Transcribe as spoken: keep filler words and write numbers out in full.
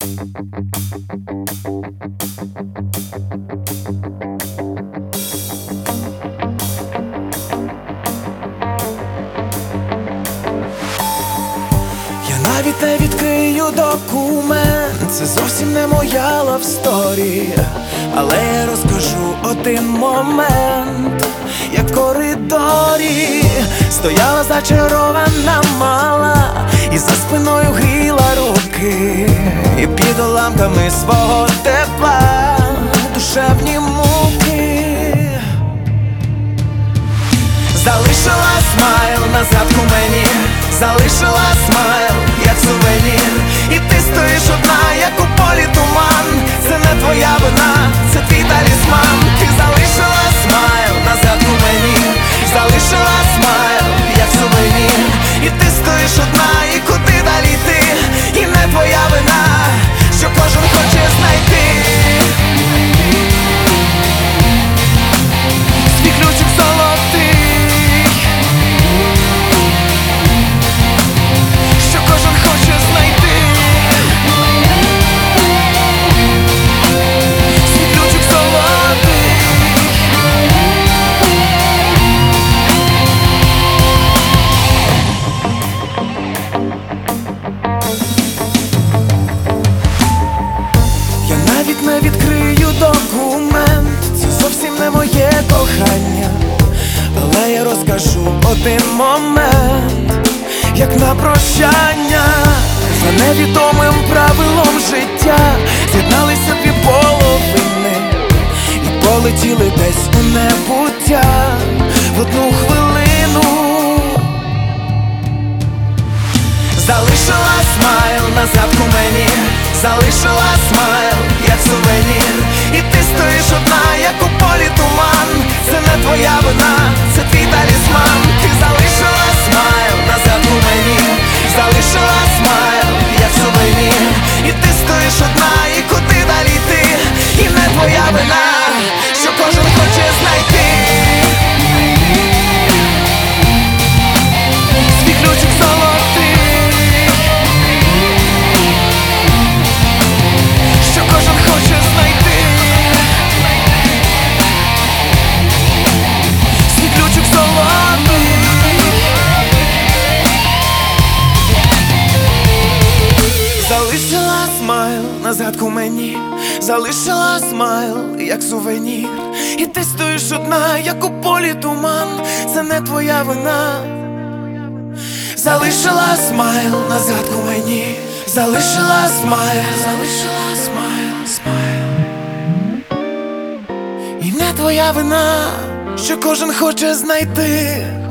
Навіть не відкрию документ, це зовсім не моя лавсторія, але я розкажу один момент. Як в коридорі стояла зачарована мала, і за спиною гріла руки, і під уламками свого тепла душевні муки. Залишила смайл на згадку мені, залишила смайл, як сувенір. І ти стоїш одна, як у полі туман. Це не твоя вина, це твій талісман. Ти залишила смайл на згадку мені, залишила смайл, як сувенір. І ти стоїш одна, і куди далі йти? І не твоя вина, що кожен хоче знайти свій ключик золотий. Не відкрию документ, це зовсім не моє кохання, але я розкажу один момент. Як на прощання, за невідомим правилом життя з'єдналися дві половини і полетіли десь у небуття в одну хвилину. Залишила смайл на згадку мені, залишила смайл, як сувенір. І ти стоїш одна, як у полі туман. Це не твоя вина, це твій талісман. Ти залишила смайл на згадку мені, залишила смайл, як сувенір. І ти стоїш одна, і куди далі йти? І не твоя вина, що кожен хоче знайти свій ключик золотий. Залишила смайл на згадку мені, залишила смайл, як сувенір. І ти стоїш одна, як у полі туман. Це не твоя вина. Залишила смайл на згадку мені, залишила смайл, залишила смайл, смайл. І не твоя вина, що кожен хоче знайти